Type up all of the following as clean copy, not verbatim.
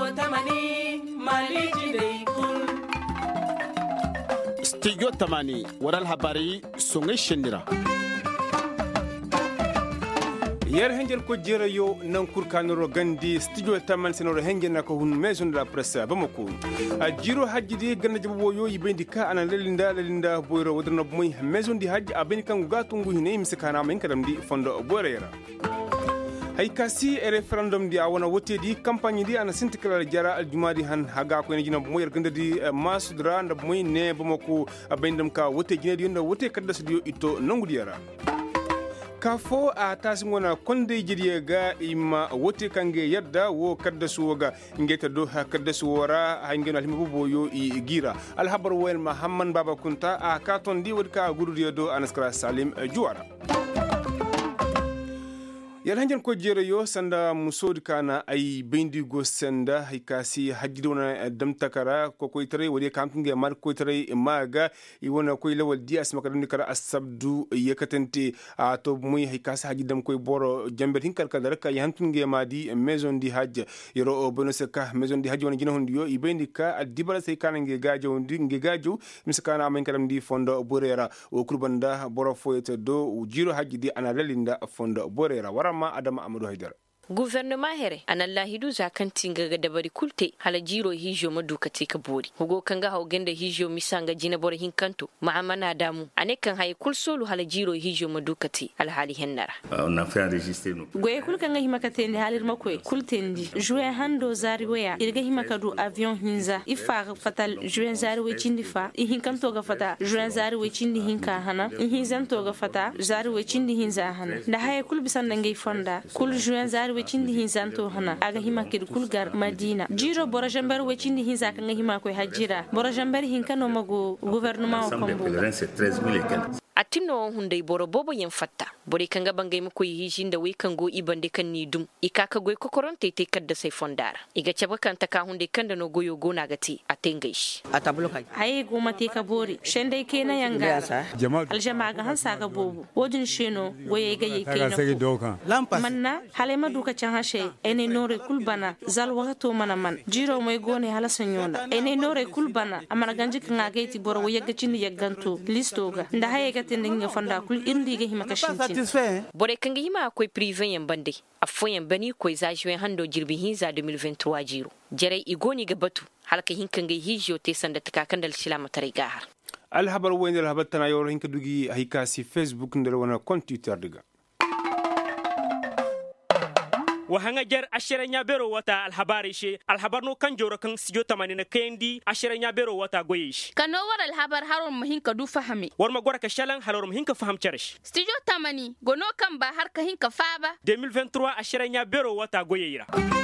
Studio Tamani waral habari songe shendira yer henjer ko jera yo nan kurkanoro gandi studio Tamani senoro henjer na ko hun maison de la presse bamako a jiro hajji ganna jabo yo yibendi ka ana lelinda boyro wadna moy maison di hajji abeni kan gatungu hine miskana men kadam di fondo boyra hay kasi e referendum di awana wote di campagne di ana sintikala jara aljumadi han haga ko ne jina moyer ganda di masudra nda moy ne bamako abendam ka wote jina di nda wote kadda studio ito nangudi yara kafo a tasingona konde jiriye ga ima wote kange yadda wo kadda suwaga ngeta do kadda suwara hangeno alhimu boyo i gira alhabar wel mahamman baba kunta a katon di wadka gurudi do anaskara salim juwara yal hanjan ko jere yo sanda musod kana ay bendi go sanda hikasi hajidona dam takara ko ko tare wadi camping mar ko tare maga I wona ko lewal di asma kadon kara asabdu yekatente to muy hikasi hajidam ko boro jamber hinkal kadara ka yantunge madi maison di hajj yoro bonoseka maison di hajj wona jina hondiyo I bendi ka adibara sey kana nge gajo nge gajo miskana amen kadam di fondo borera o kurbanda boro foyete do jiro hajji di analalinda fondo borera wara Adama Amadou Haidara gouvernement here anallahidu zakantinga ga dabari kulte hala jiro hijo maduka te ka bori hugo kanga haw gende hijo misanga jina bor hinkanto maamana damu anekan hay kulsolu hala jiro hijo maduka te al hali hennara on a fait enregistrer nous goye kul kanga himakate ne halir makoy kultendi jouer hando zari waya irga himakadu avion hinza ifa fatal jouer zari we chindi fa I hinkanto ga fata jouer zari we chindi hinka hana hinzanto ga fata zari we chindi hinza hana da hay kul bisan ngay fonda kul jouer zari wecindi hinzanto hana aga hima kid kulgar madina jiro bora jambar wecindi hinza kan hima ko hajira bora jambar hinkano mago gouvernement ko kombo atino hundai boro bobo yen fatta bore kanga bangay mako yijin da wekango ibande kan ni dum ikaka goy kokoronte te kadda sai fondara iga caba kan ta ka hunde kanda no goyo gona gati atengaish atabloka ay goma te ka bori shende kena yanga aljama ga hansa ga bobo wodin sheno goye ga yake manna halema duka can hashe ene nore kulbana zal wagato mana man jiro moy gone hala sanyona ene nore kulbana amana ganji kan agaiti boro woyaga cindi yaganto listoga nda haye ga tendinga fonda kul indi ga hima kashintin bore kanga hima akwai privé yan bande afoyan bani ko zajuin hando jirbi hinza 2023 jiro jare igoni ga batu halka hinkanga hijo te sanda takakan dal shilama tare gahar alhabar wayndal habatana yoro hinka dugi hikasi Facebook ndel wana computer diga wahanga jar ashiranya bero wata alhabari she alhabarno kan joro kan sijo tamani na kendi ashiranya bero wata goyish kano war alhabar haron muhinka du fahami war magora ka shalan halor muhinka faham charish sijo tamani gono kan ba har ka hinka faba 2023 ashiranya bero wata goyira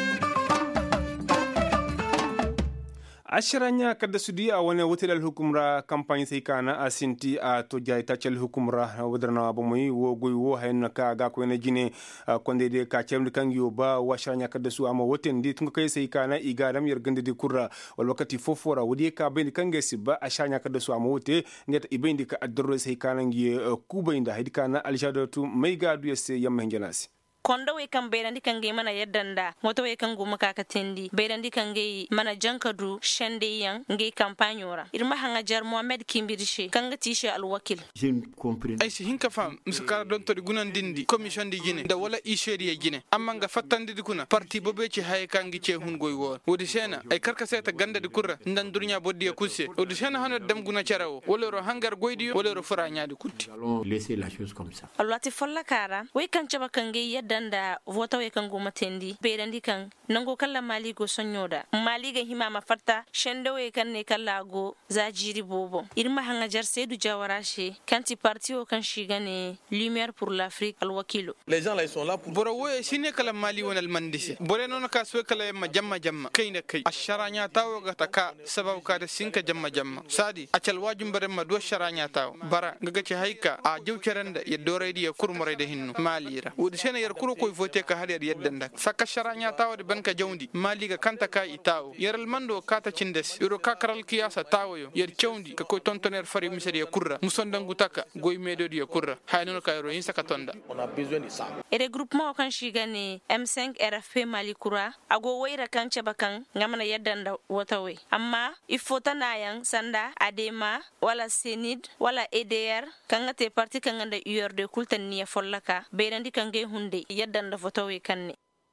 ashiranya kada sudi a wani wutar hukumra kamfani sai kana asinti a to jai tachel hukumra wadarna bamoyi wo goy wo hayna ka ga ko ne jine konde de ka cem kan yoba wa shiranya kada su ama woten di tunga kai sai kana igadam yergande di kurra wal wakati fofora wodi ka ben kan gesi ba ashiranya kada su ama wote ngeta ibendi ka adoro sai kana ngi kubainda hedi kana alshadatu mai gadu yesse yamma henjanasi kondo we kan beyrandi kan gay mana yeddanda moto we kan goma kaka tendi beyrandi kan gay mana jankadu shende yan ngay campagne ora irma hanga jar Mohamed Kimbirishe kan gatishe alwakil ay si hinka fam muska docteur gunan dindi commission di gine da wala isheri gine amma nga fattandi di kuna parti bobe ci hay kan gi ce hun goy wor wodi sena ay karka seta ganda di kurra ndan durnya boddi e kusse wodi sena hano dem guna carawo wala ro hangar goydi wala ro fura nyaadi kutti laisser la chose comme ça alwati folla kara we kan caba kan gay danda vota we kan goma tendi beyrandi kan nango kala mali go sonyoda mali ga hima mafarta shende we kan ne kala go zajiri bobo irma hanga jar sedu jawarashe kanti parti o kan shigane lumière pour l'Afrique alwakilo les gens là ils sont là pour boro we sine kala mali wonal mandise bore non ka so kala ma jamma kayna kay asharanya tawo ga taka sababu ka da sinka jamma sadi acal wajum bare ma do sharanya tawo bara gaga ci hayka a jewcerende ye doreydi ye kurmorede hinno malira wodi sene yer kuro koy vote ka har yaddan da saka sharanya tawo de banka jawndi maliga kanta ka itawo yeral mando kata cindes iro ka karal kiyasa tawo yo yer cewndi ka koy tontoner fari misari kurra musondangu taka goy medo di kurra hayno ka ro insa ka tonda regroupement kan shiga ne M5 RFP Mali kura ago waira kan bakan ngamana yaddan da watawe amma ifota nayan sanda adema wala senid wala EDR kan te parti kan da URD kultan niya follaka beyrandi kan ge hunde yaddan da watawe kanne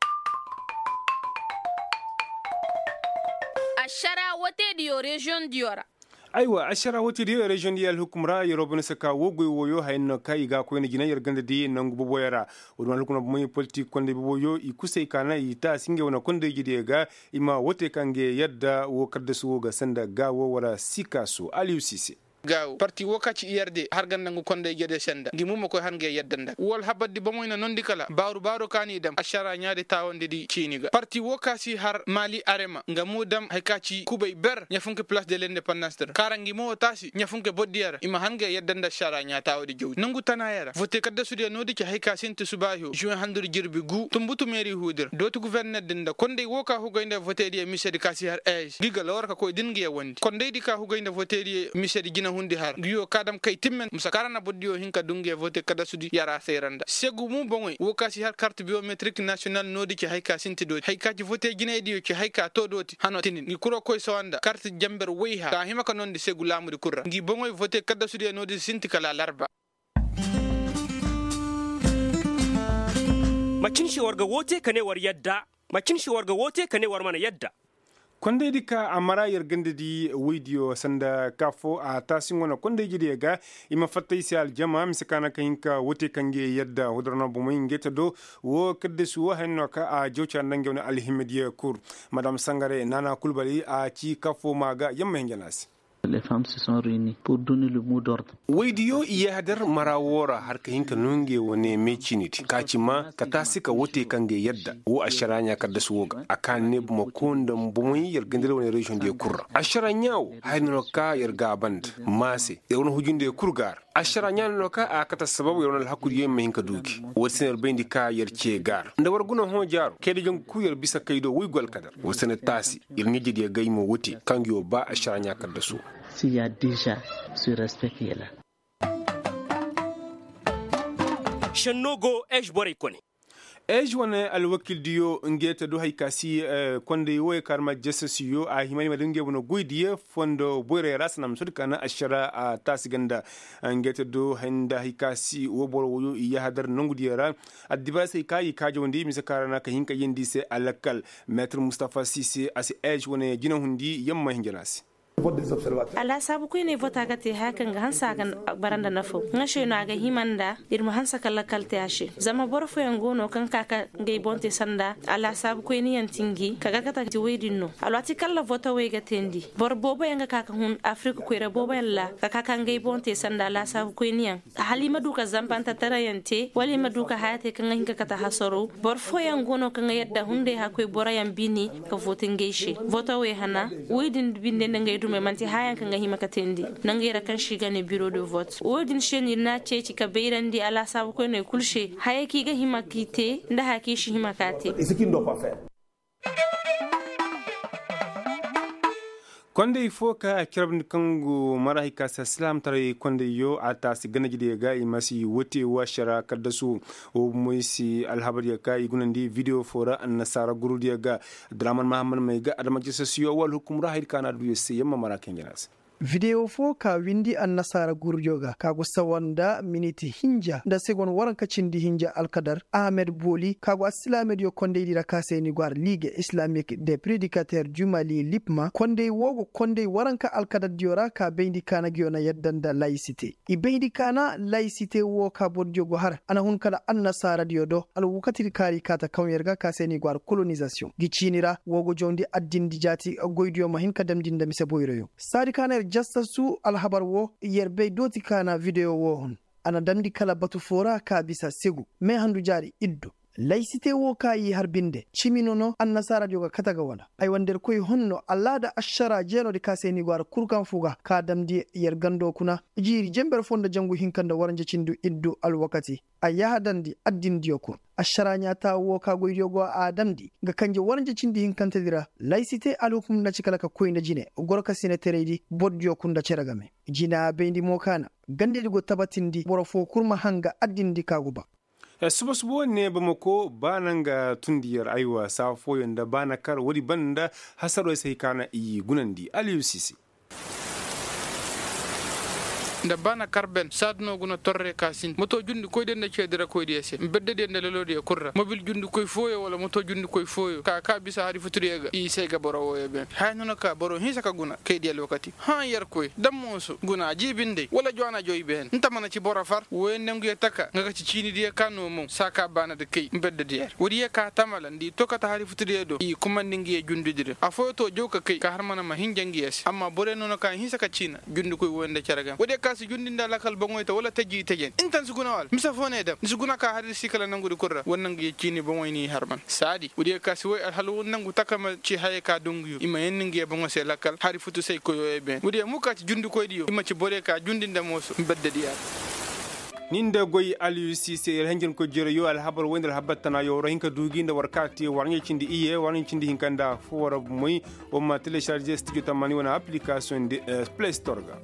ashara wote diyo region diora aiwa ashara wati di region di alhukumra yorobun saka wogoy woyo hayno kai ga ko ne gina yarganda di nangu bo boyara wodon alhukuna mo politique konde bo boyo i kusai kana i ta singe wona konde gidi ga ima wote kange yadda wo kadda su ga sanda gawo wala sikaso aliou sisi gaw parti wokaci IRD har gandangu konde gede senda ngimuma ko hange yeddanda wol habaddi bamoyna nondi kala baaru kani dam ashara nyaade tawonde di ciniga parti wokasi har Mali arema ngamudam haykaci kubay ber nyafunke place de l'indépendance ter karangi mo tasi nyafunke boddiyara ima hange yeddanda ashara nyaatawde jawdi nangu tanayara vote kadda sude nodi ci hayka sente subahi juin handur jirbi gu tumbutu mairie huder dotu gouverneur dinda konde woka hugoynde vote di misedi kasi har giga lorka ko dingi wondi konde di ka hugoynde vote di misedi gina hundi har giyo kadam kay timmen musakarana boddiyo hinka dunge vote kada sudi yara seranda segu mu bongoy wokasi har carte biométrique nationale nodi ci hayka sinti do hayka ci vote gineedi ci hayka to doti hanotini ni kuro koy sawanda carte jamber weyha ka himaka non di segu lamudi kurra ngi bongoy vote kada sudi nodi sinti kala larba macin shi warga wote kane war yadda macin shi warga wote kane war mana yadda konde dika amara yergande di video sanda kafo a tasin wana konde jidi ga ima fatta isi aljama misikana kahinka wote kange yadda hodorna bumay ngeta do wo kedde su henno ka a jocha nange wona alhimediya kur madame Sangare Nana Kulbali a ci kafo maga yamma henjanasi. Les femmes se sont réunies pour donner le mot d'ordre. Waidiyo iya hadar marawora har ka hinka nunge wane meciniti kacima ka tasika wote kange yadda wo asharanya kadda suwoga akan ne buma konda bumuyi yargandira wani region de kurra asharanyawo hayno ka yarga band mase yawon hujunde kurgar asharanya ka akata sababu yawon alhakuri yemma hinka duki wotsener bendi ka yarce gar nda warguna ho jaro kede jong kuyar bisa kaydo wigol kadar wotsener tasi irniji de gaymo wote kangyo ba asharanya kadda su s'il y a déjà ce respect qui est là. Shannogo ejbore kone. wane alwakil diyo ngeta do haykasi konde woy karma jessasiyo a himani madunge wono goydiye fondo boyre rasnam sudkana ashara a tasiganda ngeta do henda haykasi woboro woyo iya hadar nongudiyara adibase kayi kajondi misakarana ka hinka yendi se alakal maître Mustafa Cissé asi wane jina hundi yamma hinjanasi ala sabu ko ne vota ga te hakan ga hansa kan baranda nafo ngashe no aga himanda irma hansa kala kalte ashe zama borfo yangono kan kaka ngai bonte sanda ala sabu ko ne yantingi kaga kata ti wedinno alwati kala vota we ga tendi bor bobo yanga kaka hun afrika ko re bobo yalla kaka ngai bonte sanda ala sabu ko ne yan halima duka zampanta tarayante wali maduka hayate kan hinka kata hasoro borfo yangono kan yadda hunde ha ko borayan bini ka votin geishe vota we hana wedin binde ngai dume manti hayan kan hima katendi nangera kan shiga ne bureau de vote wodin sheni na ceci ka beirandi ala sabu ko ne kulshe hayaki ga hima kite nda haki shi hima kate konde ifo ka kirabni kangu marahika sa islam tare konde yo ata si gana jide ga imasi wote wa shara kaddasu o moisi alhabar ya kai gunandi video fora an nasara gurudi ga draman mahamman mai ga adama jisasiyo wal hukum rahid kana du yesse yamma maraken ginas video fo ka windi an nasara gurjoga kago sawanda miniti hinja da segon waran kacindi hinja alkadar Ahmed Boli kago islamed yo konde dira kaseni gwar ligue islamique des prédicateurs du Mali lipma konde wogo konde waran ka alkadar diora ka bendi kana giona yaddanda laicité i bendi kana laicité wo ka bodjogo har ana hun kala an nasara diodo al wukati kari kata kawyerga kaseni gwar colonisation gicinira wogo jondi addindi jati goydiyo mahin kadam dinda mise boyroyo sadi kana jastasu alhabar wo yerbe doti kana video wo hon ana damdi kala batu fora ka bisa segu me handu jari iddo laicité wo kayi harbinde ciminono annasara joga kataga wala ay wander koy honno allada ashara jeno de kaseni gwar kurkan fuga ka damdi yer gando kuna jiri jember fonda jangu hinkanda waranje cindu iddu alwakati ayahadandi addindiyo ko ashara nyata wo ka goydiyo go adamdi ga kanje waranje cindi hinkanta dira laicité alhukum na cikala ka koyna jine gorka sine teredi boddiyo kunda ceragame jina bendi mokana gande go tabatindi boro fo kurma hanga addindi kaguba subo ne Bamako bananga tundiyar aiwa safo yanda bana kar wadi banda hasaro sai kana i gunandi Aliou Cissé nda bana karben sadno guna torre kasin moto jundi koy den cedira koy dese bedde den lelodi e kurra mobil jundi koy foyo wala moto jundi koy foyo ka bisa hari futuriga i sega boro woyebe hayno ka boro hisaka guna kay dial wakati ha yar koy dammoso guna jibinde wala jona joy ben ntamana ci boro far wenengu ye taka ngaka ci cini die kanu mum saka bana de kay bedde der wodi ka tamala ndi tokata hari futuriga do i kumandingi e jundi dire a foto joka kay ka harmana ma hinjangi yes amma bore nono ka hisaka cina jundi koy wonde caraga wodi si jundinda lakal bongoyta wala taji tajen intan suguna wal misa fone dem suguna ka hadis sikala nangude kurra wonnan gi cini bongoyni harman sadi wudi ka si way halu nangu takama ci haye ka dongu ima yenningi bongo se lakal hari futu sey ko yoy ben wudi muka ci jundi koy diyo ima ci bore ka jundinda moso bedde diya ninda goy Aliou Cissé henjen ko jere yo al habar wendal habatana yo rahinka duginda warkati warnye cindi iye warnye cindi hinkanda fora moy o ma télécharger studio tamani wana application de Play Store ga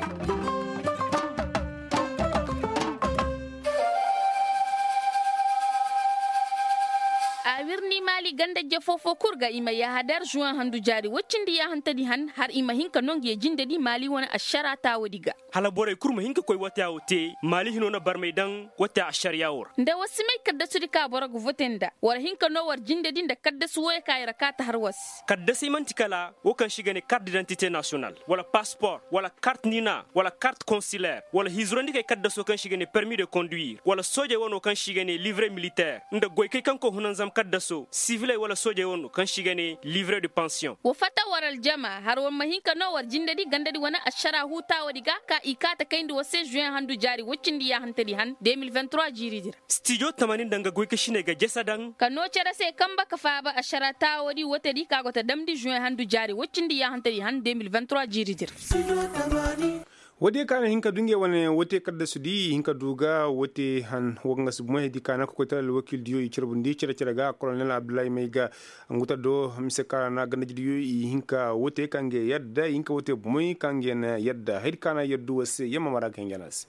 wirni mali ganda je fofo kurga ima ya hadar juan handu jari waccindi ya hantadi han har ima hinka nongi e jinde di mali wona ashara ta wadiga hala bore kurma hinka koy wata wote mali hinona barmay dan wata ashariya wor nda wasimay kadda sudika boragu votenda war hinka no war jinde di nda kadda suwe kay rakata har was kadda simantikala wokan shigane carte d'identité nationale wala passeport wala carte nina wala carte consulaire wala hizrondi kay kadda so kan shigane permis de conduire wala soje wono kan shigane livret militaire nda goy kay kanko hunanzam kadda so civil wala soje wono kan shigane livret de pension wo fata waral jama har won mahinka no war jinde di ganda di wana ashara huta wadiga ka ikata kayndi wose juin handu jari woccindi ya hantadi han 2023 jiridir studio tamanin danga goy ka shine ga jesadan kano cera se kamba ka faba ashara ta wadi wotedi ka gota damdi juin handu jari woccindi ya hantadi han 2023 jiridir wode kana hinka dunge wane wote kadda sudi hinka duga wote han wonga submo di kana ko tal wakil diyo i cirbundi cira ga colonel Abdoulaye Meiga nguta do mise kana ganda diyo i hinka wote kange yadda hinka wote moy kange na yadda hedi kana yaddu wase yamma mara kangenas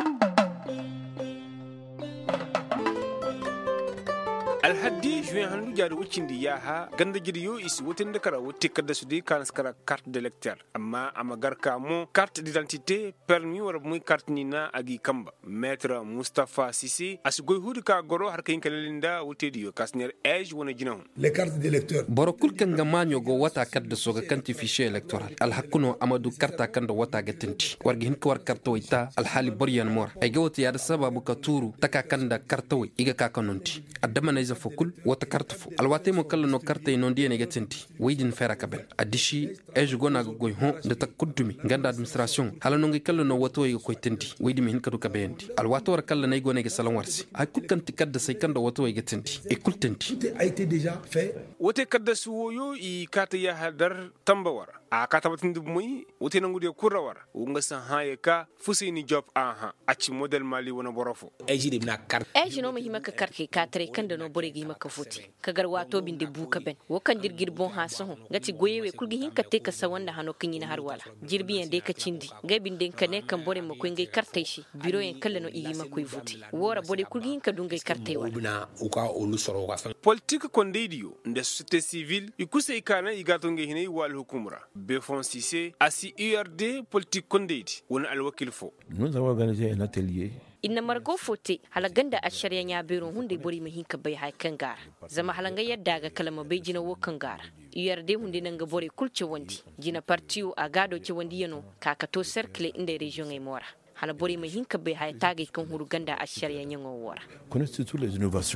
alhaddi juin handu jari wuccindi yaha ganda jidi yo isi wotende kara wotti kadda sudi kan skara carte d'électeur amma amagar kamo carte d'identité permis wara muy carte nina agi kamba maître Moustapha Sissi asgoy hudu ka goro har kayin kalalinda wotedi yo kasner age wona jinahu les cartes d'électeur borokul kanga manyo go wata kadda soga kanti fichier électoral alhakuno amadu karta kanda wata gatinti wargi hin ko war karto ita alhali boryan mor ay gawti yada sababu ka turu taka kanda karto iga ka kanonti adama na fokul wata karta fu alwate mo kala no karta ino ndiye negatinti weydin fera kaben adishi eju gona goy hon de takuddumi ganda administration hala no ngi kala no wato yi ko tinti weydi mi hin kadu kabendi alwato war kala nay gone ge salon warsi ay kulkanti kadda say kanda wato yi gatinti e kultanti a été déjà fait wote kadda suwoyo i kata ya hadar tambawara a kata batin dub muy wote nangude kurawara unga san haye ka fusini job aha aci model mali wona borofo eji no mahima ka karke ka tare kanda no boregi maka foti kagar wato binde buka ben wo kan dirgir bon ha so ngati goyewe kulgi hinka te ka sawanda hano kinyina har wala jirbi en de ka cindi ngai binde kan ne kan bore mako ngai karte shi biro en kala no igi mako foti wora bode kulgi hinka dungay karte wala politique kondidio nde société civile ikuse ikana igato ngai hinay wal hukumra Befon Cissé asi URD politique kondedi wona alwakil fo nous avons organisé un atelier inna margo fote halaganda a shari'a nya biro hunde bori mahinka bai hay kangara zama halanga yadda ga kalama bai jina wo kangara URD hunde nanga bore kulce wandi jina partiu a gado ce wandi yano kakato cercle inda region ay mora hala bori mahinka bai hay tage kan huru ganda a shari'a nya wora connaissez toutes les innovations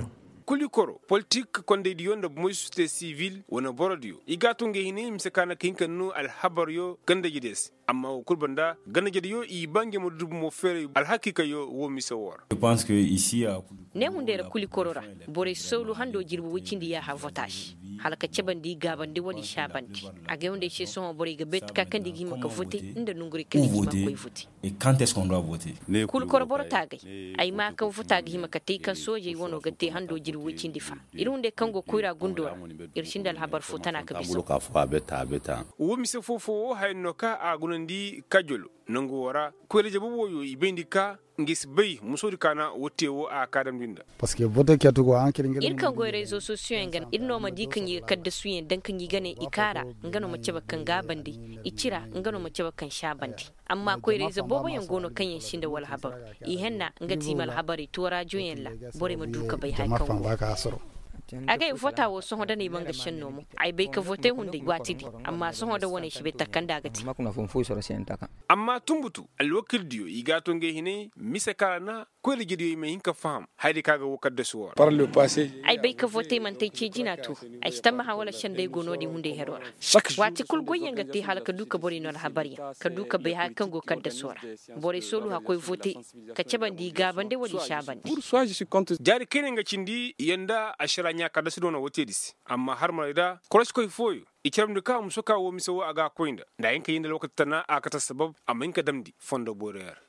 kuli koro politique konde diyo da mo société civile wona borodio igato nge hini msekana kinkan no al habar yo ganda jides amma kulbanda ganda jidiyo i bange mo dubu mo fere al hakika yo wo misawar. Je pense que ici ne hunde kuli korora bore solo hando jirbu wicindi ya ha votage halaka cebandi gabandi wali shabandi aga hunde chez son bore ga bet ka kandi gi maka voter inda nunguri kandi gi maka voter. Et quand est-ce qu'on doit voter? Kul koroboro tagay ay ma kan futa gi maka te kan soje wono ga te hando jirbu wicindi fa irunde kango koira gundora irshindal habar futana ka biso wo mise fofo hayno ka agunandi kajolo nango wara kwele jabu yo ibendika ngis bay musori kana wotewo a kadam dinda parce que vote ke to go an kirin ir kan go réseaux sociaux ngan irno ma dikan yi kadda suyen dan kan yi gane ikara ngano mace bakan gabandi icira ngano mace bakan shabandi amma koy réseaux bobo yan gono kan yin shinda wal habar i henna ngati mal habari to radio yen la bore ma duka bai haikan aga vota wo son hoda ne banga shenno mo ay bai ka vote hunde gwatidi amma son hoda woni shi beta kanda gati makuna fon fo soro sen taka amma tumbutu alwakil diyo igato nge hine mise karana ko le gidiyo me hinka fam haydi kaga wokadde suwar par le passé ay bai ka vote man tay ce jina tu ay stamma ha wala shende gono di hunde herora wati kul goyen gati halaka duka bori no habari ka duka bai ha kango kadda suwar bori solu ha koy vote ka cebandi gabande wadi shabandi pour soi je suis contre jari kene nga cindi yanda ashira nya kada sidona wotedis amma har marida kolas koy foyo ikiram ka musoka wo misawo aga koinda da yanka yin da lokacin na aka ta sabab amma yanka damdi fondo borer